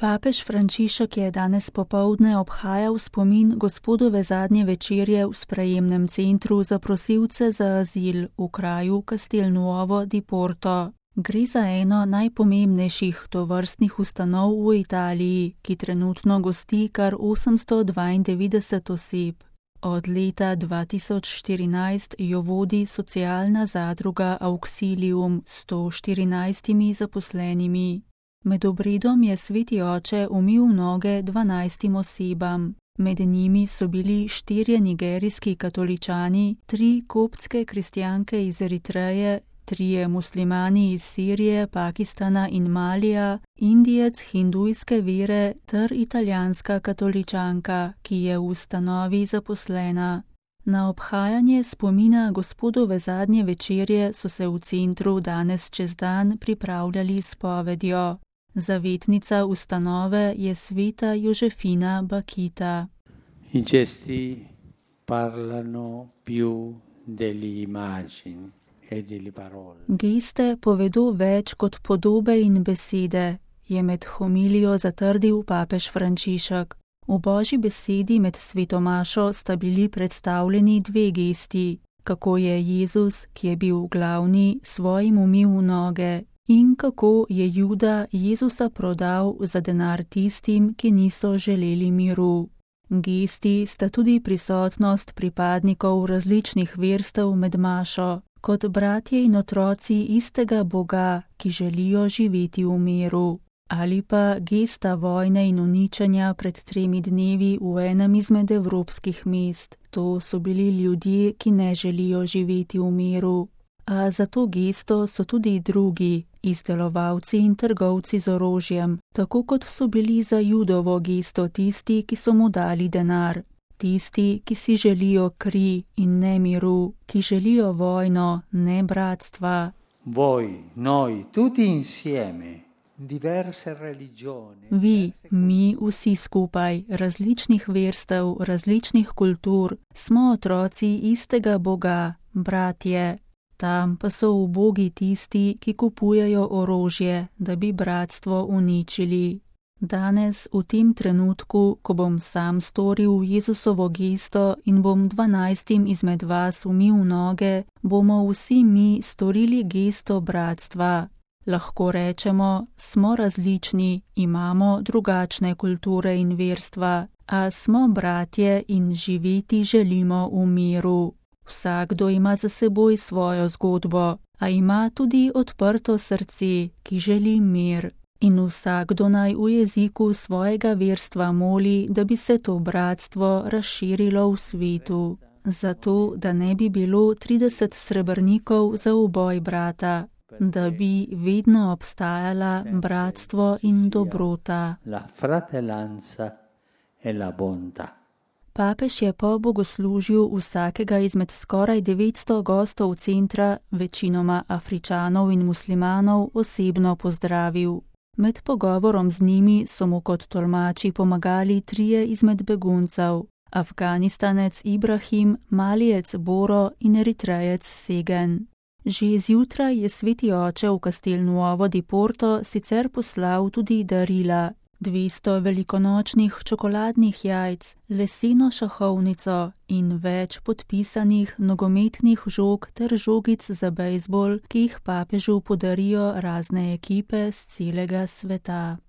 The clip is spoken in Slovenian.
Papež Frančišek je danes popoldne obhajal spomin Gospodove zadnje večerje v sprejemnem centru za prosilce za azil v kraju Castelnuovo di Porto. Gre za eno najpomembnejših tovrstnih ustanov v Italiji, ki trenutno gosti kar 892 oseb. Od leta 2014 jo vodi socialna zadruga Auxilium s 114 zaposlenimi. Med obredom je sveti oče umil noge 12 osebam. Med njimi so bili 4 nigerijski katoličani, 3 koptske kristjanke iz Eritreje, 3 muslimani iz Sirije, Pakistana in Malija, Indijec hindujske vere ter italijanska katoličanka, ki je v ustanovi zaposlena. Na obhajanje spomina Gospodove zadnje večerje so se v centru danes čez dan pripravljali s povedjo. Zavetnica ustanove je sveta Jožefina Bakita. I gesti parlano più delle immagini e delle parole. Geste povedo več kot podobe in besede, je med homilijo zatrdil papež Frančišek. V Božji besedi med svetomašo sta bili predstavljeni 2 gesti, kako je Jezus, ki je bil glavni, svojim umil noge, in kako je Juda Jezusa prodal za denar tistim, ki niso želeli miru. Gesti sta tudi prisotnost pripadnikov različnih verstev med mašo, kot bratje in otroci istega Boga, ki želijo živeti v miru. Ali pa gesta vojne in uničenja pred 3 dnevi v enem izmed evropskih mest. To so bili ljudje, ki ne želijo živeti v miru. A za to gesto so tudi drugi, izdelovalci in trgovci z orožjem, tako kot so bili za Judovo gesto tisti, ki so mu dali denar. Tisti, ki si želijo kri in ne miru, ki želijo vojno, ne bratstva. Voi, noi, tutti insieme, diverse religioni. Vi, mi vsi skupaj, različnih verstev, različnih kultur, smo otroci istega Boga, bratje. Tam pa so ubogi tisti, ki kupujejo orožje, da bi bratstvo uničili. Danes, v tem trenutku, ko bom sam storil Jezusovo gesto in bom 12 izmed vas umil noge, bomo vsi mi storili gesto bratstva. Lahko rečemo, smo različni, imamo drugačne kulture in verstva, a smo bratje in živeti želimo v miru. Vsakdo ima za seboj svojo zgodbo, a ima tudi odprto srce, ki želi mir. In vsakdo naj v jeziku svojega verstva moli, da bi se to bratstvo razširilo v svetu. Zato, da ne bi bilo 30 srebrnikov za uboj brata, da bi vedno obstajala bratstvo in dobrota. La fratellanza e la bontà. Papež je po bogoslužju vsakega izmed skoraj 900 gostov centra, večinoma Afričanov in muslimanov, osebno pozdravil. Med pogovorom z njimi so mu kot tolmači pomagali 3 izmed beguncev, Afganistanec Ibrahim, Malijec Boro in Eritrejec Segen. Že zjutraj je sveti oče v Castelnuovo di Porto sicer poslal tudi darila, 200 velikonočnih čokoladnih jajc, leseno šahovnico in več podpisanih nogometnih žog ter žogic za bejzbol, ki jih papežu podarijo razne ekipe z celega sveta.